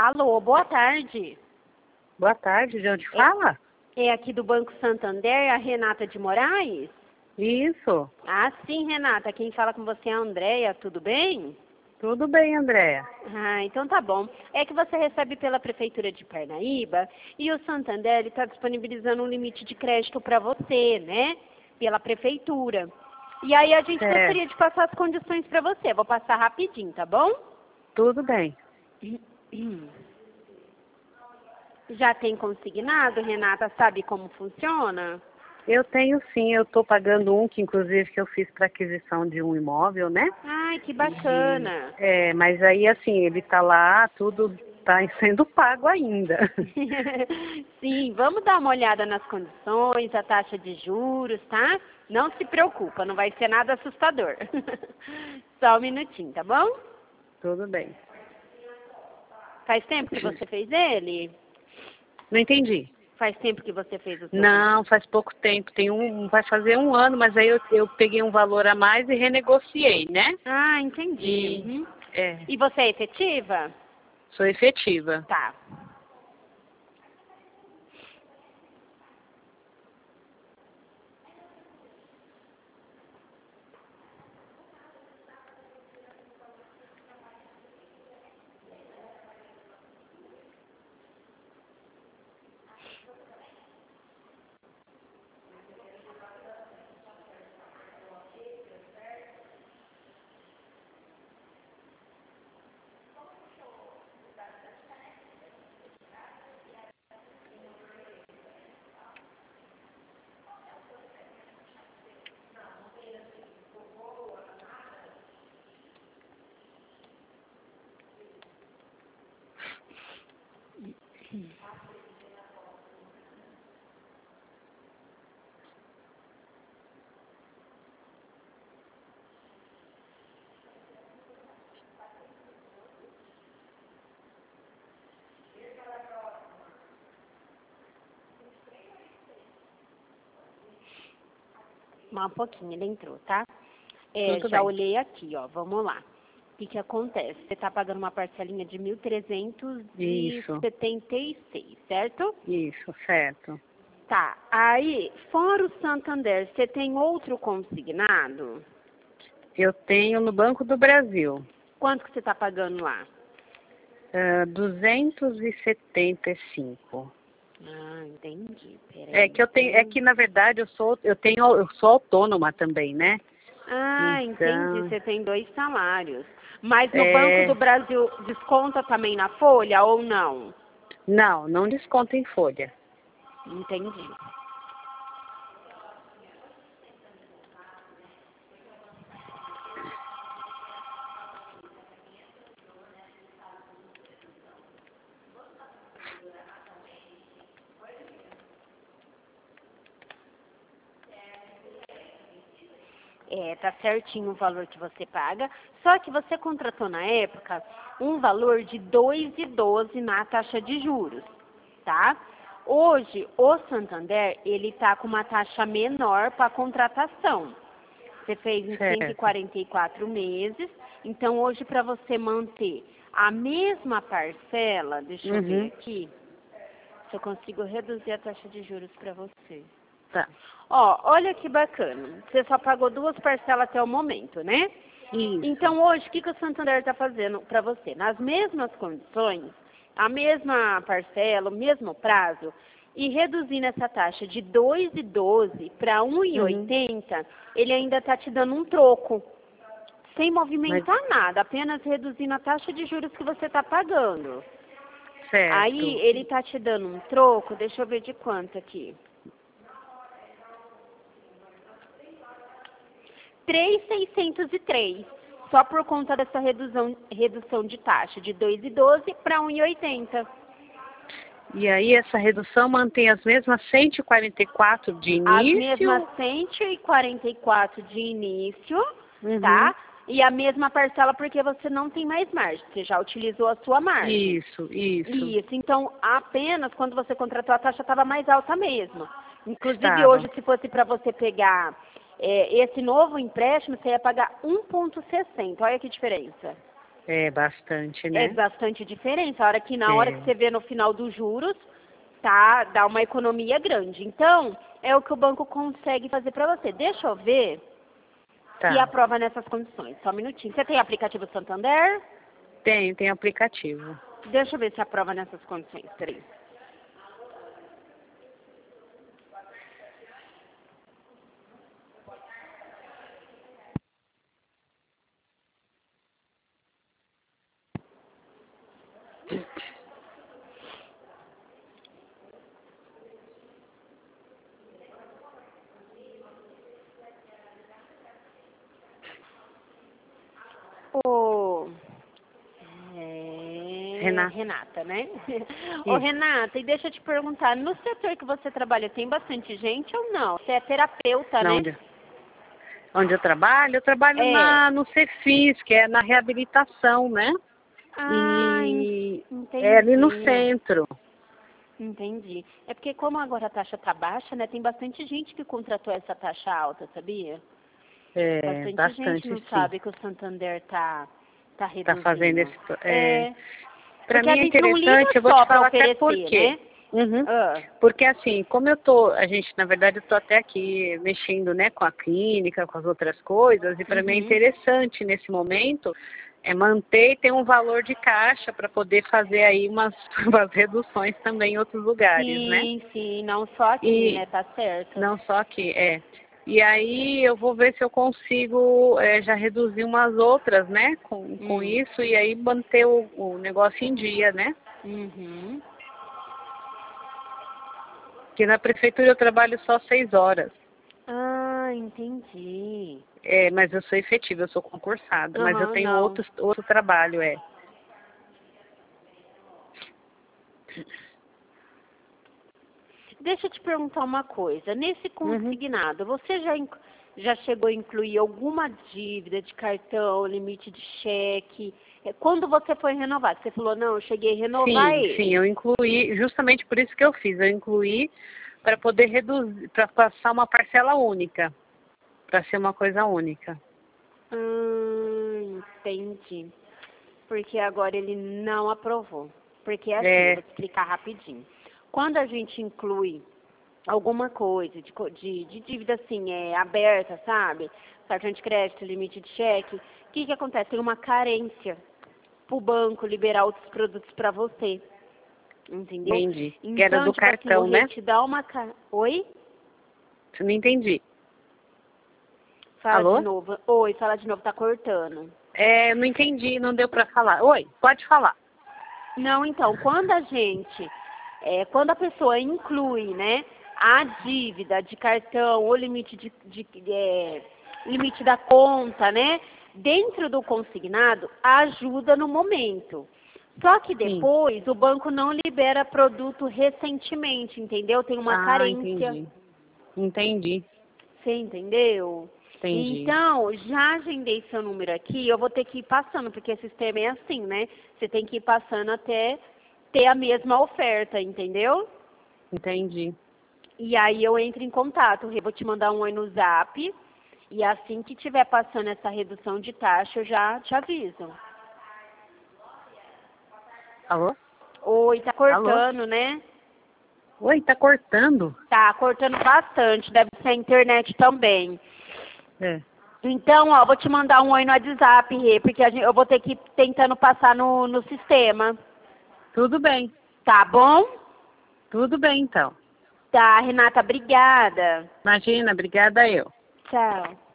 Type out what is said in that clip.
Alô, boa tarde. Boa tarde, de onde fala? É aqui do Banco Santander, a Renata de Moraes? Isso. Ah, sim, Renata. Quem fala com você é a Andréia, tudo bem? Tudo bem, Andréia. Ah, então tá bom. É que você recebe pela Prefeitura de Parnaíba e o Santander está disponibilizando um limite de crédito para você, né? Pela Prefeitura. E aí a gente Certo. gostaria de passar as condições para você. Vou passar rapidinho, tá bom? Tudo bem. Já tem consignado, Renata? Sabe como funciona? Eu tenho sim, eu estou pagando um que inclusive que eu fiz para aquisição de um imóvel, né? Ai, que bacana. Mas aí assim, ele está lá, tudo está sendo pago ainda. Sim, vamos dar uma olhada nas condições, a taxa de juros, tá? Não se preocupa, não vai ser nada assustador. Só um minutinho, tá bom? Tudo bem. Faz tempo que você fez ele? Não entendi. Faz tempo que você fez o seu? Não, faz pouco tempo. Vai fazer um ano, mas aí eu peguei um valor a mais e renegociei, né? Ah, entendi. Uhum. E você é efetiva? Sou efetiva. Tá. Um pouquinho, ele entrou, tá? Tudo Já bem. olhei aqui, ó. Vamos lá. O que acontece? Você está pagando uma parcelinha de 1.376, certo? Isso, certo. Tá. Aí, fora o Santander, você tem outro consignado? Eu tenho no Banco do Brasil. Quanto que você está pagando lá? 275. Ah, entendi. Peraí. É que na verdade eu sou autônoma também, né? Ah, entendi. Então, Você tem 2 salários. Mas no Banco do Brasil desconta também na folha ou não? não desconta em folha. Entendi. Tá certinho o valor que você paga, só que você contratou na época um valor de 2,12 na taxa de juros, tá? Hoje, o Santander, ele tá com uma taxa menor para contratação. Você fez em Certo. 144 meses, então hoje para você manter a mesma parcela, deixa eu ver aqui, se eu consigo reduzir a taxa de juros para você. Tá. Ó, olha que bacana. Você só pagou 2 parcelas até o momento, né? Isso. Então, hoje, o que o Santander está fazendo para você? Nas mesmas condições, a mesma parcela, o mesmo prazo, e reduzindo essa taxa de 2,12 para 1,80, ele ainda está te dando um troco, sem movimentar nada, apenas reduzindo a taxa de juros que você está pagando. Certo. Aí, ele está te dando um troco, deixa eu ver de quanto aqui. 3.603, só por conta dessa redução de taxa, de 2,12 para 1,80. E aí essa redução mantém as mesmas 144 de início? As mesmas 144 de início, tá? E a mesma parcela porque você não tem mais margem, você já utilizou a sua margem. Isso. Então, apenas quando você contratou a taxa estava mais alta mesmo. Inclusive Estava. hoje, se fosse para você pegar esse novo empréstimo, você ia pagar 1,60. Olha que diferença. É bastante, É né? bastante diferença. Na hora que você vê no final dos juros, tá, dá uma economia grande. Então, é o que o banco consegue fazer para você. Deixa eu ver se Tá. aprova nessas condições. Só um minutinho. Você tem aplicativo Santander? Tem aplicativo. Deixa eu ver se aprova nessas condições. Peraí. Ô, Renata. Renata, né? Ô, Isso. Renata, e deixa eu te perguntar, no setor que você trabalha, tem bastante gente ou não? Você é terapeuta, Não, né? onde eu trabalho É. no Cefis, que é na reabilitação, né? Ah, E é ali no entendi. centro. Entendi. É porque como agora a taxa tá baixa, né? Tem bastante gente que contratou essa taxa alta, sabia? É, Bastante gente bastante não sim. sabe que o Santander tá Tá fazendo reduzindo. esse. É, Para porque a mim é gente não liga interessante, eu vou te só para falar até por oferecer, quê. né? Uhum. Ah, Porque assim, na verdade eu tô até aqui mexendo, né, com a clínica, com as outras coisas, e para mim é uhum. interessante nesse momento manter e ter um valor de caixa para poder fazer aí umas reduções também em outros lugares, né? Sim, não só aqui, E né? Tá certo. não só aqui, E aí eu vou ver se eu consigo já reduzir umas outras, né, com Hum. isso, e aí manter o negócio em dia, né? Uhum. Porque na prefeitura eu trabalho só 6 horas. Ah, entendi. Mas eu sou efetiva, eu sou concursada, mas eu Aham, tenho não. outro trabalho, Deixa eu te perguntar uma coisa. Nesse Uhum. consignado, você já chegou a incluir alguma dívida de cartão, limite de cheque? Quando você foi renovar, você falou, não, eu cheguei a renovar Sim, ele. eu incluí, justamente por isso que eu fiz, eu incluí para poder reduzir, para passar uma parcela única, para ser uma coisa única. Entendi. Porque agora ele não aprovou. Porque assim, eu É, vou te explicar rapidinho. Quando a gente inclui alguma coisa de dívida assim, aberta, sabe? Cartão de crédito, limite de cheque, o que acontece? Tem uma carência pro banco liberar outros produtos para você. Entendeu? entendi. Que era Então, do tipo assim, o cartão, rei né? te dá uma. Oi? Não entendi. Fala de Alô? novo. Oi, fala de novo, tá cortando. Não entendi, não deu para falar. Oi, pode falar. Não, então, quando a pessoa inclui, né, a dívida de cartão ou limite da conta, né, dentro do consignado, ajuda no momento. Só que Sim. depois o banco não libera produto recentemente, entendeu? Tem uma Ah, carência. entendi. Entendi. Você entendeu? Entendi. Então, já agendei seu número aqui, eu vou ter que ir passando, porque esse sistema é assim, né? Você tem que ir passando até ter a mesma oferta, entendeu? Entendi. E aí eu entro em contato, eu vou te mandar um oi no zap, e assim que tiver passando essa redução de taxa, eu já te aviso. Alô? Oi, tá Alô? cortando, né? Oi, tá cortando? Tá cortando bastante, deve ser a internet também. É. Então, ó, vou te mandar um oi no WhatsApp, Rê, porque eu vou ter que ir tentando passar no sistema. Tudo bem. Tá bom? Tudo bem, então. Tá, Renata, obrigada. Imagina, obrigada eu. Tchau.